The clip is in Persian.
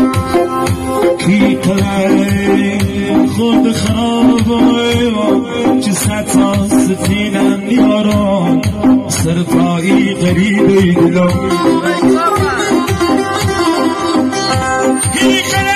کی کنه خود خرابه چه ستا سفینم یاران سرفایی غریبه دلم کی کنه